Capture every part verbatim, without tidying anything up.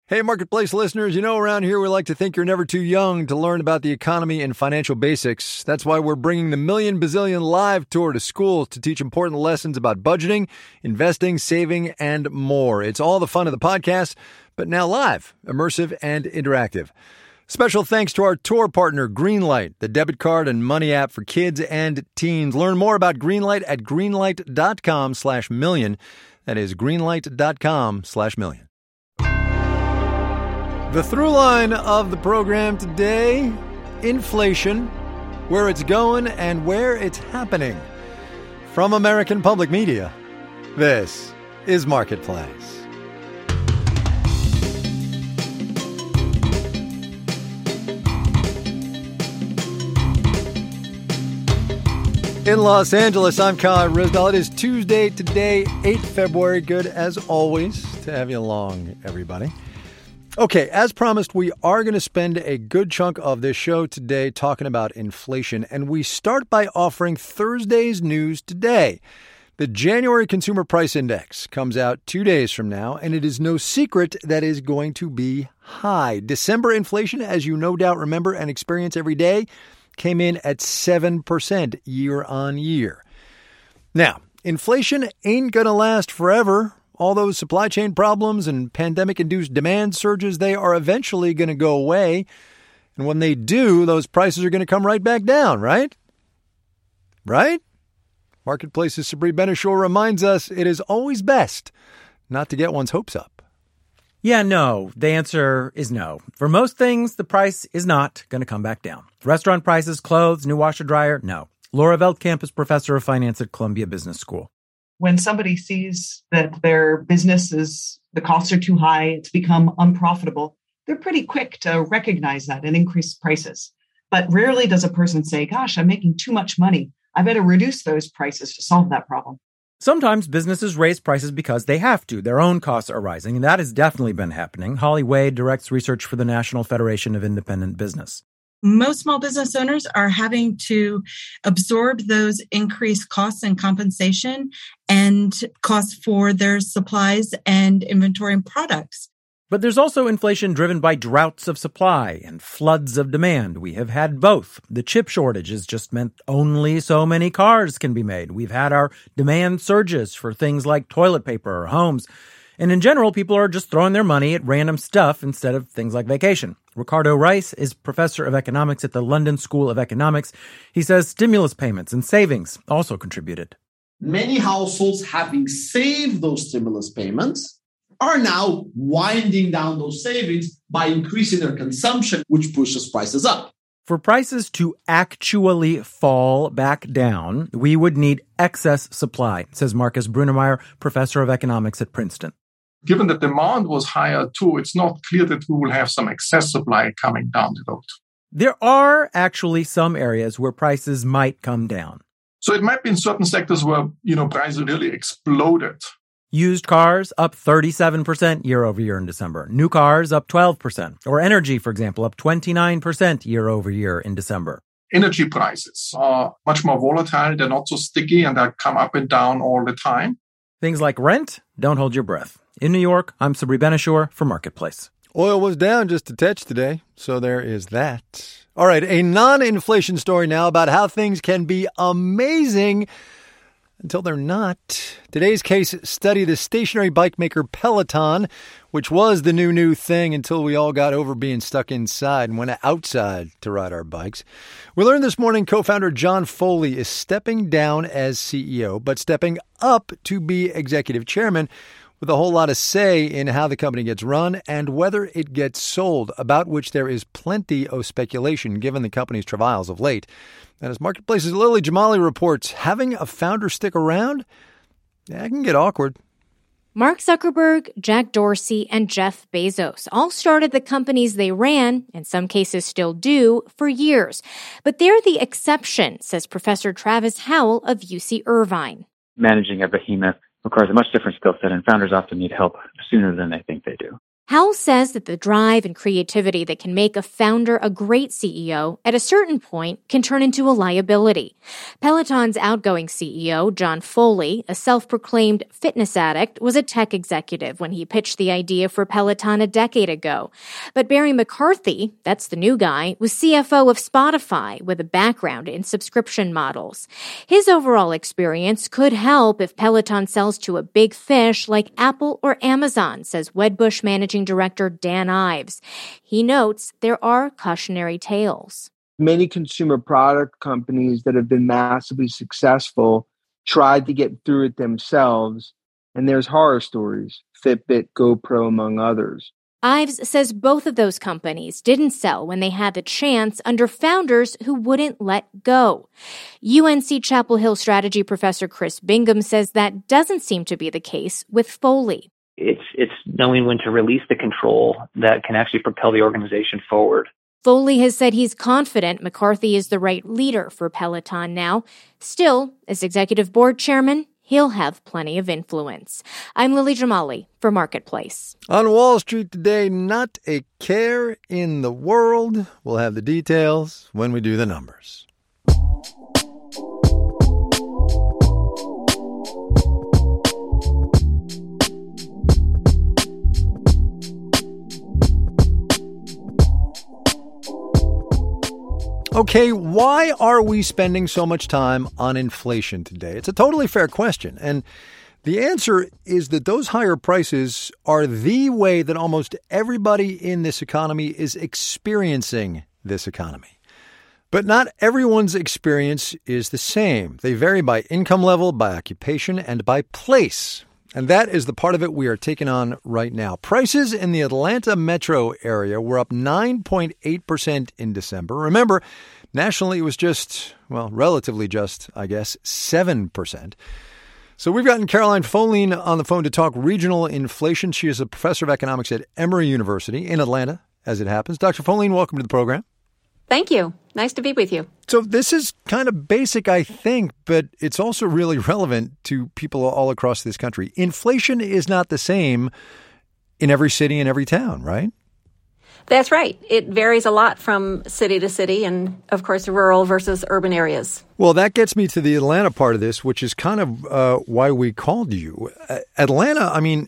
Hey, Marketplace listeners, you know around here we like to think you're never too young to learn about the economy and financial basics. That's why we're bringing the Million Bazillion Live Tour to schools to teach important lessons about budgeting, investing, saving, and more. It's all the fun of the podcast, but now live, immersive, and interactive. Special thanks to our tour partner, Greenlight, the debit card and money app for kids and teens. Learn more about Greenlight at greenlight.com slash million. That is greenlight.com slash million. The through line of the program today, inflation, where it's going and where it's happening. From American Public Media, this is Marketplace. In Los Angeles, I'm Kai Ryssdal. It is Tuesday today, the eighth of February. Good as always to have you along, everybody. Okay, as promised, we are going to spend a good chunk of this show today talking about inflation, and we start by offering Thursday's news today. The January Consumer Price Index comes out two days from now, and it is no secret that is going to be high. December inflation, as you no doubt remember and experience every day, came in at seven percent year on year. Now, inflation ain't going to last forever. All those supply chain problems and pandemic-induced demand surges, they are eventually going to go away. And when they do, those prices are going to come right back down, right? Right? Marketplace's Sabri Benishore reminds us it is always best not to get one's hopes up. Yeah, no. The answer is no. For most things, the price is not going to come back down. Restaurant prices, clothes, new washer dryer, no. Laura Veldkamp is professor of finance at Columbia Business School. When somebody sees that their business is, the costs are too high, it's become unprofitable, they're pretty quick to recognize that and increase prices. But rarely does a person say, gosh, I'm making too much money. I better reduce those prices to solve that problem. Sometimes businesses raise prices because they have to. Their own costs are rising, and that has definitely been happening. Holly Wade directs research for the National Federation of Independent Business. Most small business owners are having to absorb those increased costs and compensation and costs for their supplies and inventory and products. But there's also inflation driven by droughts of supply and floods of demand. We have had both. The chip shortage has just meant only so many cars can be made. We've had our demand surges for things like toilet paper or homes. And in general, people are just throwing their money at random stuff instead of things like vacation. Ricardo Rice is professor of economics at the London School of Economics. He says stimulus payments and savings also contributed. Many households, having saved those stimulus payments, are now winding down those savings by increasing their consumption, which pushes prices up. For prices to actually fall back down, we would need excess supply, says Marcus Brunemeyer, professor of economics at Princeton. Given that demand was higher too, it's not clear that we will have some excess supply coming down the road. There are actually some areas where prices might come down. So it might be in certain sectors where, you know, prices really exploded. Used cars up thirty-seven percent year over year in December. New cars up twelve percent. Or energy, for example, up twenty-nine percent year over year in December. Energy prices are much more volatile. They're not so sticky and they come up and down all the time. Things like rent, don't hold your breath. In New York, I'm Sabri Benishore for Marketplace. Oil was down just a touch today, so there is that. All right, a non-inflation story now about how things can be amazing until they're not. Today's case study the stationary bike maker Peloton, which was the new, new thing until we all got over being stuck inside and went outside to ride our bikes. We learned this morning co-founder John Foley is stepping down as C E O, but stepping up to be executive chairman, with a whole lot of say in how the company gets run and whether it gets sold, about which there is plenty of speculation given the company's travails of late. And as Marketplace's Lily Jamali reports, having a founder stick around, that can get awkward. Mark Zuckerberg, Jack Dorsey, and Jeff Bezos all started the companies they ran, in some cases still do, for years. But they're the exception, says Professor Travis Howell of U C Irvine. Managing a behemoth requires a much different skill set, and founders often need help sooner than they think they do. Howell says that the drive and creativity that can make a founder a great C E O at a certain point can turn into a liability. Peloton's outgoing C E O, John Foley, a self-proclaimed fitness addict, was a tech executive when he pitched the idea for Peloton a decade ago. But Barry McCarthy, that's the new guy, was C F O of Spotify with a background in subscription models. His overall experience could help if Peloton sells to a big fish like Apple or Amazon, says Wedbush managing director Dan Ives. He notes there are cautionary tales. Many consumer product companies that have been massively successful tried to get through it themselves, and there's horror stories, Fitbit, GoPro, among others. Ives says both of those companies didn't sell when they had the chance under founders who wouldn't let go. U N C Chapel Hill strategy professor Chris Bingham says that doesn't seem to be the case with Foley. It's it's knowing when to release the control that can actually propel the organization forward. Foley has said he's confident McCarthy is the right leader for Peloton now. Still, as executive board chairman, he'll have plenty of influence. I'm Lily Jamali for Marketplace. On Wall Street today, not a care in the world. We'll have the details when we do the numbers. Okay, why are we spending so much time on inflation today? It's a totally fair question. And the answer is that those higher prices are the way that almost everybody in this economy is experiencing this economy. But not everyone's experience is the same. They vary by income level, by occupation, and by place. And that is the part of it we are taking on right now. Prices in the Atlanta metro area were up nine point eight percent in December. Remember, nationally it was just, well, relatively just, I guess, seven percent. So we've gotten Caroline Folin on the phone to talk regional inflation. She is a professor of economics at Emory University in Atlanta, as it happens. Doctor Folin, welcome to the program. Thank you. Nice to be with you. So this is kind of basic, I think, but it's also really relevant to people all across this country. Inflation is not the same in every city and every town, right? That's right. It varies a lot from city to city and, of course, rural versus urban areas. Well, that gets me to the Atlanta part of this, which is kind of uh, why we called you. Uh, Atlanta, I mean,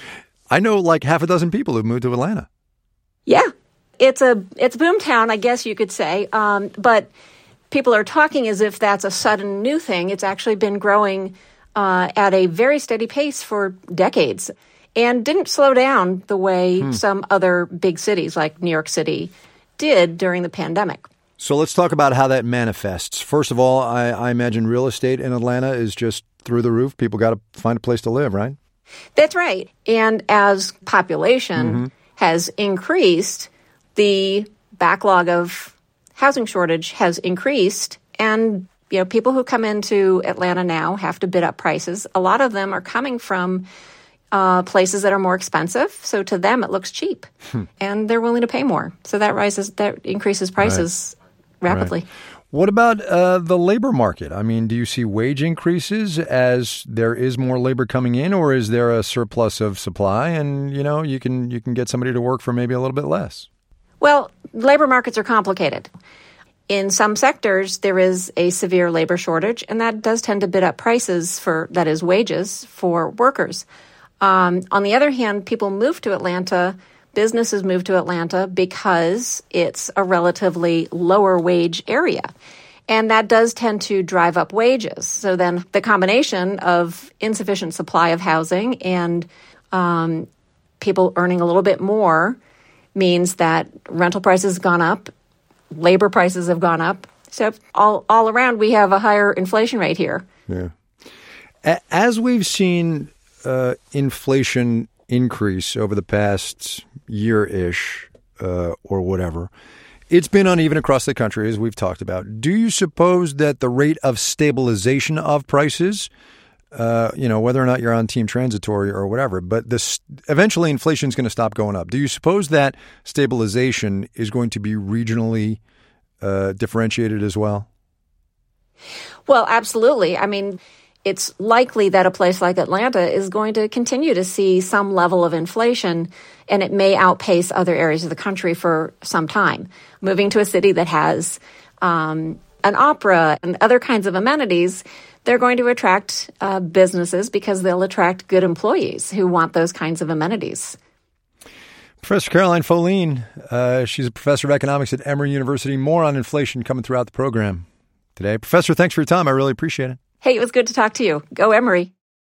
I know like half a dozen people who've moved to Atlanta. Yeah. It's a it's a boom town, I guess you could say, um, but people are talking as if that's a sudden new thing. It's actually been growing uh, at a very steady pace for decades and didn't slow down the way hmm. some other big cities like New York City did during the pandemic. So let's talk about how that manifests. First of all, I, I imagine real estate in Atlanta is just through the roof. People got to find a place to live, right? That's right. And as population mm-hmm. has increased, the backlog of housing shortage has increased, and you know people who come into Atlanta now have to bid up prices. A lot of them are coming from uh, places that are more expensive, so to them it looks cheap, hmm. and they're willing to pay more. So that rises, that increases prices right. rapidly. Right. What about uh, the labor market? I mean, do you see wage increases as there is more labor coming in, or is there a surplus of supply, and you know you can you can get somebody to work for maybe a little bit less? Well, labor markets are complicated. In some sectors, there is a severe labor shortage, and that does tend to bid up prices for, that is, wages for workers. Um, on the other hand, people move to Atlanta, businesses move to Atlanta because it's a relatively lower wage area. And that does tend to drive up wages. So then the combination of insufficient supply of housing and um, people earning a little bit more means that rental prices have gone up, labor prices have gone up. So all all around, we have a higher inflation rate here. Yeah. As we've seen uh, inflation increase over the past year-ish uh, or whatever, it's been uneven across the country, as we've talked about. Do you suppose that the rate of stabilization of prices, Uh, you know, whether or not you're on team transitory or whatever, but this eventually inflation is going to stop going up. Do you suppose that stabilization is going to be regionally uh, differentiated as well? Well, absolutely. I mean, it's likely that a place like Atlanta is going to continue to see some level of inflation, and it may outpace other areas of the country for some time. Moving to a city that has um, an opera and other kinds of amenities, they're going to attract uh, businesses because they'll attract good employees who want those kinds of amenities. Professor Caroline Folin, uh, she's a professor of economics at Emory University. More on inflation coming throughout the program today. Professor, thanks for your time. I really appreciate it. Hey, it was good to talk to you. Go Emory.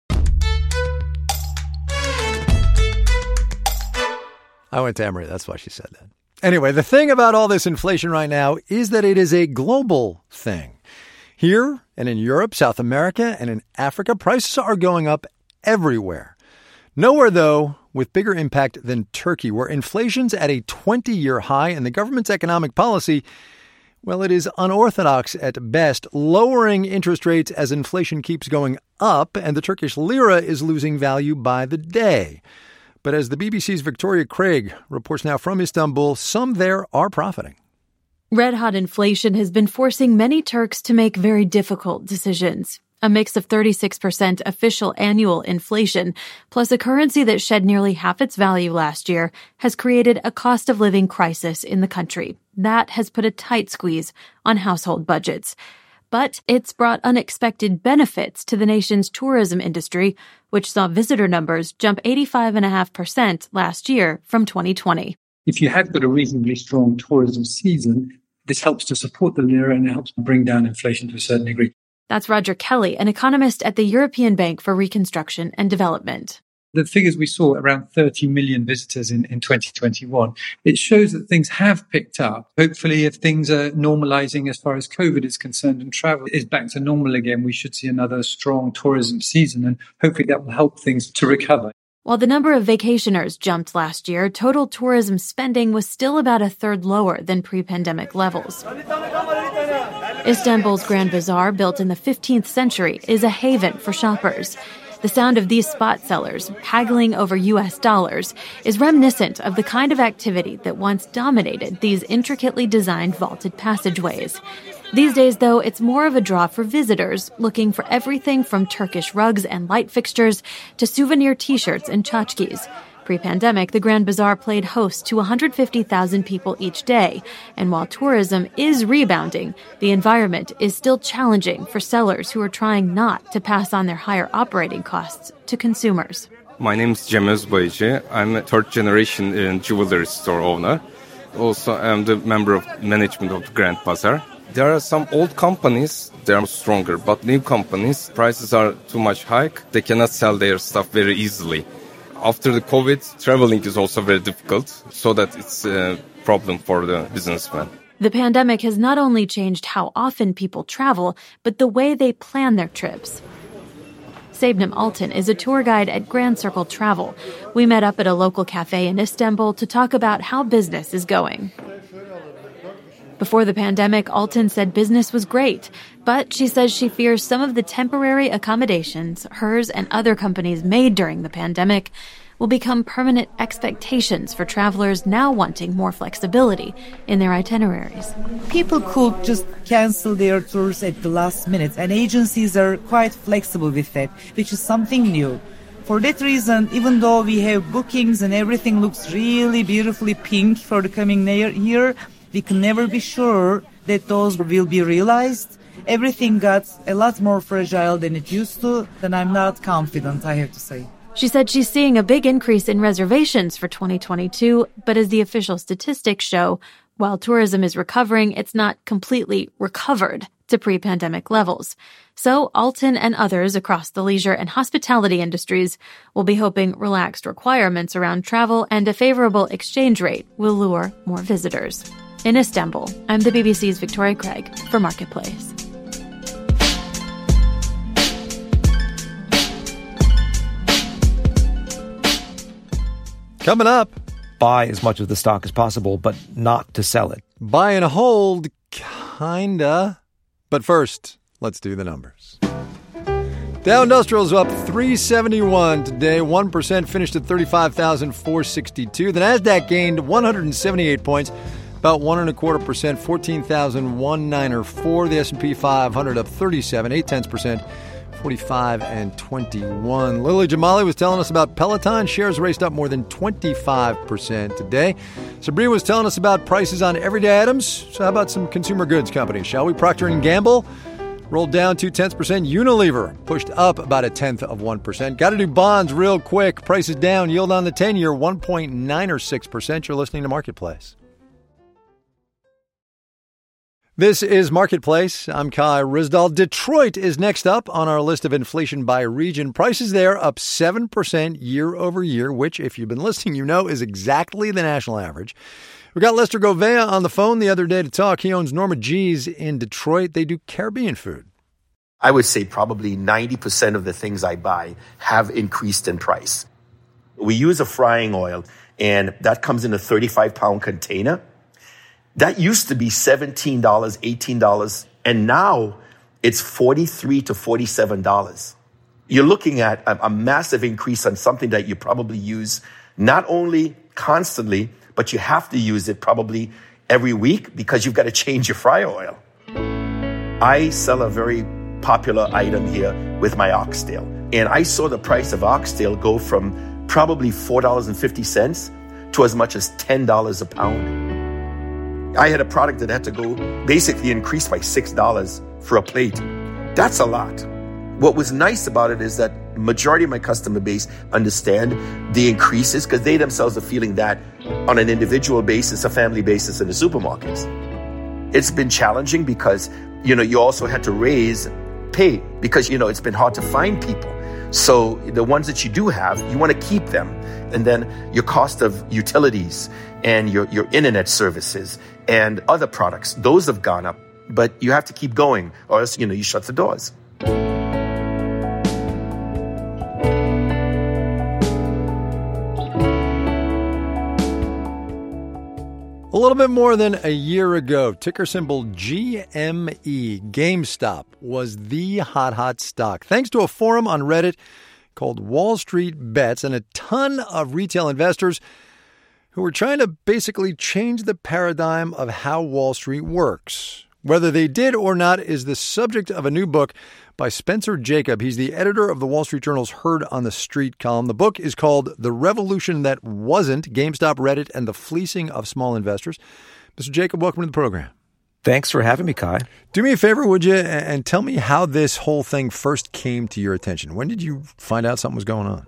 I went to Emory. That's why she said that. Anyway, the thing about all this inflation right now is that it is a global thing. Here and in Europe, South America, and in Africa, prices are going up everywhere. Nowhere, though, with bigger impact than Turkey, where inflation's at a twenty-year high and the government's economic policy, well, it is unorthodox at best, lowering interest rates as inflation keeps going up and the Turkish lira is losing value by the day. But as the B B C's Victoria Craig reports now from Istanbul, some there are profiting. Red-hot inflation has been forcing many Turks to make very difficult decisions. A mix of thirty-six percent official annual inflation, plus a currency that shed nearly half its value last year, has created a cost of living crisis in the country. That has put a tight squeeze on household budgets. But it's brought unexpected benefits to the nation's tourism industry, which saw visitor numbers jump eighty-five point five percent last year from twenty twenty. If you have got a reasonably strong tourism season, this helps to support the lira and it helps bring down inflation to a certain degree. That's Roger Kelly, an economist at the European Bank for Reconstruction and Development. The figures we saw, around thirty million visitors in, in twenty twenty-one, it shows that things have picked up. Hopefully, if things are normalizing as far as COVID is concerned and travel is back to normal again, we should see another strong tourism season, and hopefully that will help things to recover. While the number of vacationers jumped last year, total tourism spending was still about a third lower than pre-pandemic levels. Istanbul's Grand Bazaar, built in the fifteenth century, is a haven for shoppers. The sound of these spot sellers haggling over U S dollars is reminiscent of the kind of activity that once dominated these intricately designed vaulted passageways. These days, though, it's more of a draw for visitors looking for everything from Turkish rugs and light fixtures to souvenir T-shirts and tchotchkes. Pre-pandemic, the Grand Bazaar played host to one hundred fifty thousand people each day. And while tourism is rebounding, the environment is still challenging for sellers who are trying not to pass on their higher operating costs to consumers. My name is Cem Özbayıcı. I'm a third generation jewelry store owner. Also, I'm the member of management of the Grand Bazaar. There are some old companies, they are stronger, but new companies, prices are too much hike. They cannot sell their stuff very easily. After the COVID, traveling is also very difficult, so that it's a problem for the businessman. The pandemic has not only changed how often people travel, but the way they plan their trips. Sebnem Altan is a tour guide at Grand Circle Travel. We met up at a local cafe in Istanbul to talk about how business is going. Before the pandemic, Altan said business was great, but she says she fears some of the temporary accommodations hers and other companies made during the pandemic will become permanent expectations for travelers now wanting more flexibility in their itineraries. People could just cancel their tours at the last minute, and agencies are quite flexible with that, which is something new. For that reason, even though we have bookings and everything looks really beautifully pink for the coming year, we can never be sure that those will be realized. Everything got a lot more fragile than it used to, and I'm not confident, I have to say. She said she's seeing a big increase in reservations for twenty twenty-two, but as the official statistics show, while tourism is recovering, it's not completely recovered to pre-pandemic levels. So Altan and others across the leisure and hospitality industries will be hoping relaxed requirements around travel and a favorable exchange rate will lure more visitors. In Istanbul, I'm the B B C's Victoria Craig for Marketplace. Coming up, buy as much of the stock as possible, but not to sell it. Buy and hold, kinda. But first, let's do the numbers. Dow Industrials up three seventy-one today, one percent, finished at thirty-five thousand four hundred sixty-two. The Nasdaq gained one hundred seventy-eight points, about one and a quarter percent, fourteen thousand one hundred ninety-four. The S and P five hundred up thirty-seven, eight tenths percent, forty-five and twenty-one. Lily Jamali was telling us about Peloton. Shares raced up more than twenty-five percent today. Sabrina was telling us about prices on everyday items. So how about some consumer goods companies, shall we? Procter and Gamble rolled down two-tenths percent. Unilever pushed up about a tenth of one percent. Got to do bonds real quick. Prices down. Yield on the ten-year, one point nine six percent. You're listening to Marketplace. This is Marketplace. I'm Kai Ryssdal. Detroit is next up on our list of inflation by region. Prices there up seven percent year over year, which, if you've been listening, you know is exactly the national average. We got Lester Gouveia on the phone the other day to talk. He owns Norma G's in Detroit. They do Caribbean food. I would say probably ninety percent of the things I buy have increased in price. We use a frying oil, and that comes in a thirty-five pound container. That used to be seventeen dollars, eighteen dollars, and now it's forty-three to forty-seven dollars. You're looking at a, a massive increase on something that you probably use not only constantly, but you have to use it probably every week because you've got to change your fryer oil. I sell a very popular item here with my oxtail, and I saw the price of oxtail go from probably four dollars and fifty cents to as much as ten dollars a pound. I had a product that had to go basically increase by six dollars for a plate. That's a lot. What was nice about it is that majority of my customer base understand the increases because they themselves are feeling that on an individual basis, a family basis in the supermarkets. It's been challenging because, you know, you also had to raise pay because, you know, it's been hard to find people. So the ones that you do have, you want to keep them. And then your cost of utilities and your, your internet services and other products, those have gone up. But you have to keep going or else, you know, you shut the doors. A little bit more than a year ago, ticker symbol G M E, GameStop, was the hot, hot stock. Thanks to a forum on Reddit called Wall Street Bets and a ton of retail investors who were trying to basically change the paradigm of how Wall Street works. Whether they did or not is the subject of a new book by Spencer Jacob. He's the editor of the Wall Street Journal's Heard on the Street column. The book is called The Revolution That Wasn't, GameStop, Reddit, and the Fleecing of Small Investors. Mister Jacob, welcome to the program. Thanks for having me, Kai. Do me a favor, would you, and tell me how this whole thing first came to your attention. When did you find out something was going on?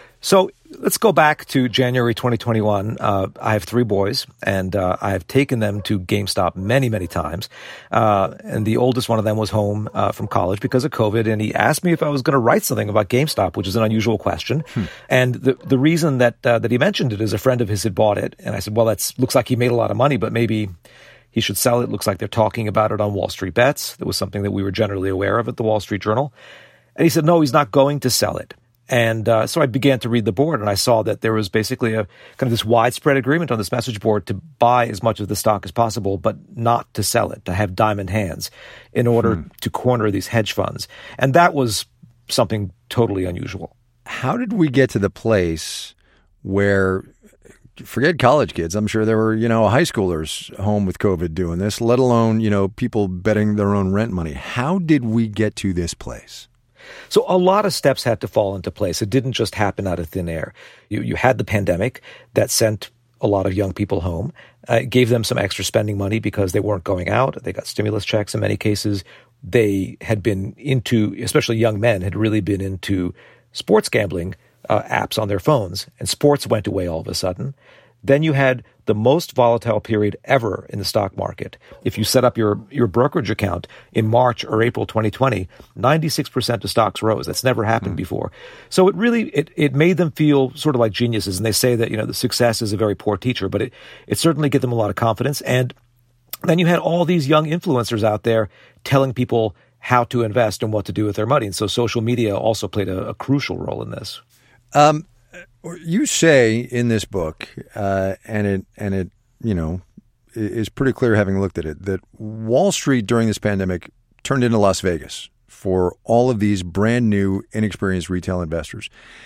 So let's go back to January twenty twenty-one. Uh, I have three boys, and uh, I have taken them to GameStop many, many times. Uh, and the oldest one of them was home uh, from college because of COVID, and he asked me if I was going to write something about GameStop, which is an unusual question. Hmm. And the the reason that uh, that he mentioned it is a friend of his had bought it, and I said, well, that looks like he made a lot of money, but maybe he should sell it. Looks like they're talking about it on Wall Street Bets. That was something that we were generally aware of at the Wall Street Journal. And he said, no, he's not going to sell it. And uh, so I began to read the board, and I saw that there was basically a kind of this widespread agreement on this message board to buy as much of the stock as possible, but not to sell it, to have diamond hands in order hmm. to corner these hedge funds. And that was something totally unusual. How did we get to the place where, forget college kids, I'm sure there were, you know, high schoolers home with COVID doing this, let alone, you know, people betting their own rent money. How did we get to this place? So a lot of steps had to fall into place. It didn't just happen out of thin air. You, you had the pandemic that sent a lot of young people home. Uh, it gave them some extra spending money because they weren't going out. They got stimulus checks in many cases. They had been into, especially young men, had really been into sports gambling uh, apps on their phones. And sports went away all of a sudden. Then you had the most volatile period ever in the stock market. If you set up your, your brokerage account in March or April twenty twenty, ninety-six percent of stocks rose. That's never happened mm. before. So it really, it, it made them feel sort of like geniuses. And they say that, you know, the success is a very poor teacher, but it, it certainly gave them a lot of confidence. And then you had all these young influencers out there telling people how to invest and what to do with their money. And so social media also played a, a crucial role in this. Um, You say in this book, uh, and it and it you know is pretty clear having looked at it, that Wall Street during this pandemic turned into Las Vegas for all of these brand new, inexperienced retail investors.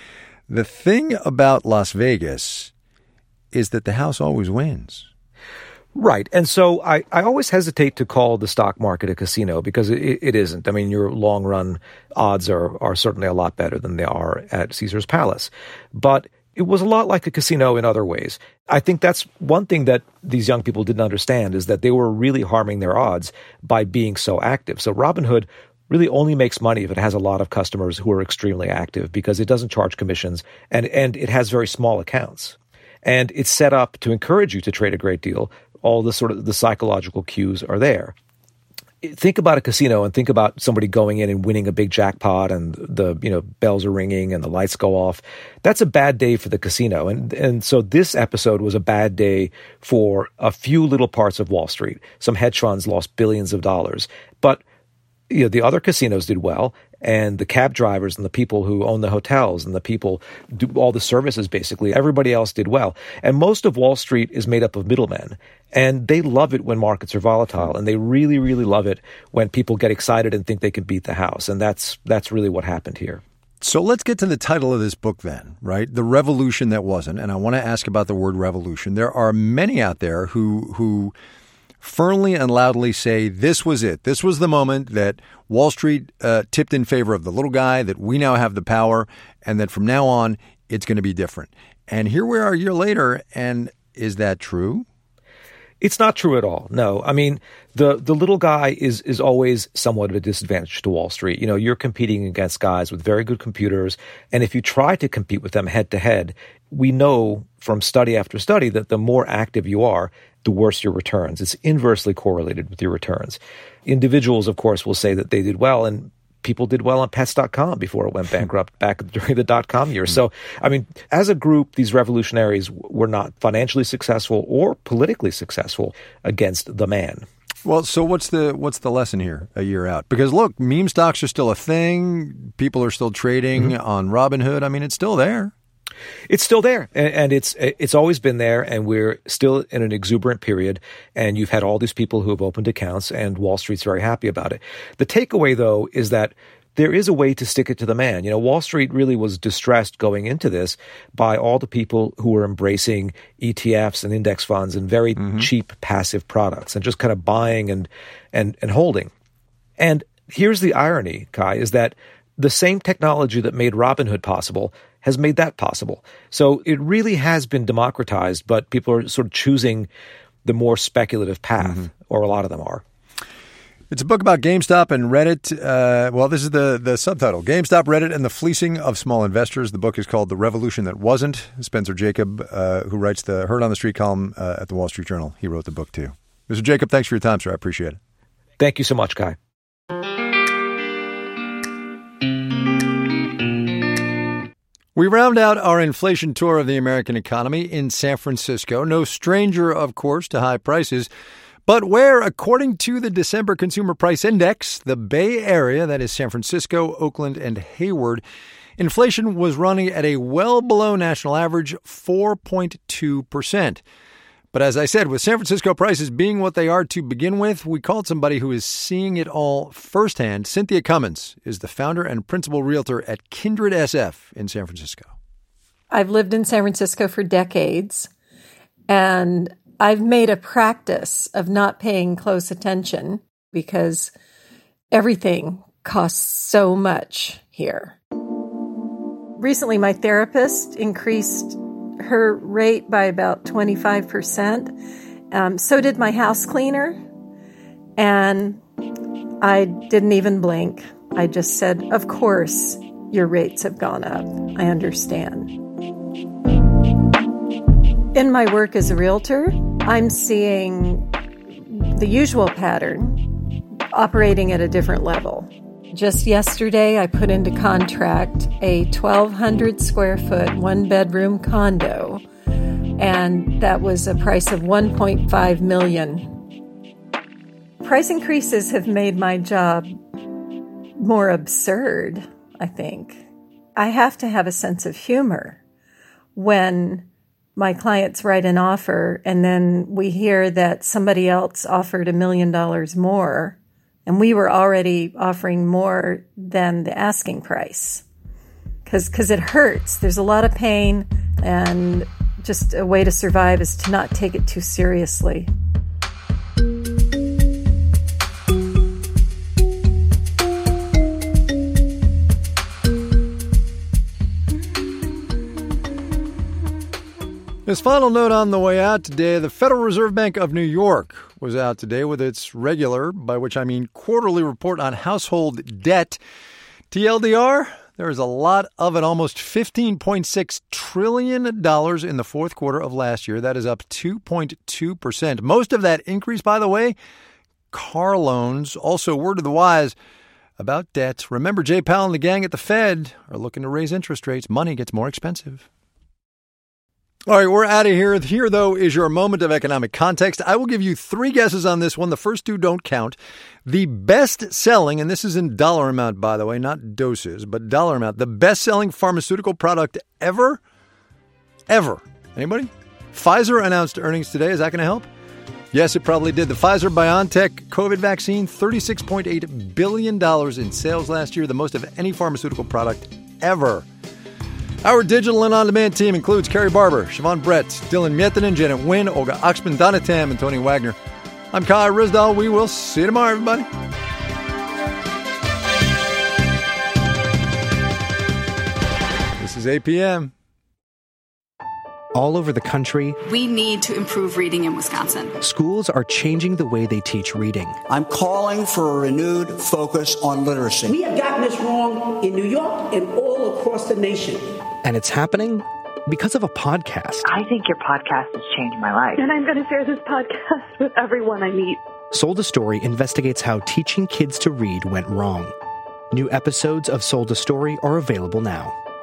The thing about Las Vegas is that the house always wins. Right. And so I, I always hesitate to call the stock market a casino because it, it isn't. I mean, your long run odds are, are certainly a lot better than they are at Caesar's Palace. But it was a lot like a casino in other ways. I think that's one thing that these young people didn't understand is that they were really harming their odds by being so active. So Robinhood really only makes money if it has a lot of customers who are extremely active because it doesn't charge commissions and, and it has very small accounts. And it's set up to encourage you to trade a great deal. All the sort of the psychological cues are there. Think about a casino and think about somebody going in and winning a big jackpot and the, you know, bells are ringing and the lights go off. That's a bad day for the casino. And, and so this episode was a bad day for a few little parts of Wall Street. Some hedge funds lost billions of dollars, but you know, the other casinos did well, and the cab drivers and the people who own the hotels and the people do all the services, basically, everybody else did well. And most of Wall Street is made up of middlemen, and they love it when markets are volatile, and they really, really love it when people get excited and think they can beat the house. And that's that's really what happened here. So let's get to the title of this book then, right? The Revolution That Wasn't. And I want to ask about the word revolution. There are many out there who who firmly and loudly say this was it. This was the moment that Wall Street uh, tipped in favor of the little guy, that we now have the power, and that from now on, it's going to be different. And here we are a year later, and is that true? It's not true at all. No. I mean, the the little guy is is always somewhat of a disadvantage to Wall Street. You know, you're competing against guys with very good computers, and if you try to compete with them head to head, we know from study after study that the more active you are, the worse your returns. It's inversely correlated with your returns. Individuals, of course, will say that they did well, and people did well on pets dot com before it went bankrupt back during the dot-com years. So, I mean, as a group, these revolutionaries were not financially successful or politically successful against the man. Well, so what's the what's the lesson here a year out? Because, look, meme stocks are still a thing. People are still trading mm-hmm. on Robinhood. I mean, it's still there. It's still there, and it's it's always been there, and we're still in an exuberant period, and you've had all these people who have opened accounts, and Wall Street's very happy about it. The takeaway, though, is that there is a way to stick it to the man. You know, Wall Street really was distressed going into this by all the people who were embracing E T Fs and index funds and very mm-hmm. cheap passive products and just kind of buying and and and holding. And here's the irony, Kai, is that the same technology that made Robinhood possible has made that possible. So it really has been democratized, but people are sort of choosing the more speculative path, mm-hmm. or a lot of them are. It's a book about GameStop and Reddit. Uh, well, this is the, the subtitle, GameStop, Reddit, and the Fleecing of Small Investors. The book is called The Revolution That Wasn't. Spencer Jakab, uh, who writes the Heard on the Street column uh, at the Wall Street Journal, he wrote the book too. Mister Jakab, thanks for your time, sir. I appreciate it. Thank you so much, Kai. We round out our inflation tour of the American economy in San Francisco, no stranger, of course, to high prices, but where, according to the December Consumer Price Index, the Bay Area, that is San Francisco, Oakland, and Hayward, inflation was running at a well below national average, four point two percent. But as I said, with San Francisco prices being what they are to begin with, we called somebody who is seeing it all firsthand. Cynthia Cummins is the founder and principal realtor at Kindred S F in San Francisco. I've lived in San Francisco for decades, and I've made a practice of not paying close attention because everything costs so much here. Recently, my therapist increased her rate by about twenty-five percent. Um, so did my house cleaner. And I didn't even blink. I just said, of course, your rates have gone up. I understand. In my work as a realtor, I'm seeing the usual pattern operating at a different level. Just yesterday, I put into contract a twelve hundred square foot, one bedroom condo, and that was a price of one point five million dollars. Price increases have made my job more absurd, I think. I have to have a sense of humor when my clients write an offer and then we hear that somebody else offered a million dollars more. And we were already offering more than the asking price because because it hurts. There's a lot of pain, and just a way to survive is to not take it too seriously. This final note on the way out today, the Federal Reserve Bank of New York was out today with its regular, by which I mean quarterly report on household debt. T L D R, there is a lot of it, almost fifteen point six trillion dollars in the fourth quarter of last year. That is up two point two percent. Most of that increase, by the way, car loans. Also, word to the wise about debt. Remember, Jay Powell and the gang at the Fed are looking to raise interest rates. Money gets more expensive. All right, we're out of here. Here, though, is your moment of economic context. I will give you three guesses on this one. The first two don't count. The best-selling, and this is in dollar amount, by the way, not doses, but dollar amount, the best-selling pharmaceutical product ever? Ever. Anybody? Pfizer announced earnings today. Is that going to help? Yes, it probably did. The Pfizer-BioNTech COVID vaccine, thirty-six point eight billion dollars in sales last year, the most of any pharmaceutical product ever. Our digital and on-demand team includes Carrie Barber, Siobhan Brett, Dylan Miettinen, Janet Nguyen, Olga Oxman, Donna Tam, and Tony Wagner. I'm Kai Ryssdal. We will see you tomorrow, everybody. This is A P M. All over the country, we need to improve reading in Wisconsin. Schools are changing the way they teach reading. I'm calling for a renewed focus on literacy. We have gotten this wrong in New York and all across the nation. And it's happening because of a podcast. I think your podcast has changed my life. And I'm going to share this podcast with everyone I meet. Sold a Story investigates how teaching kids to read went wrong. New episodes of Sold a Story are available now.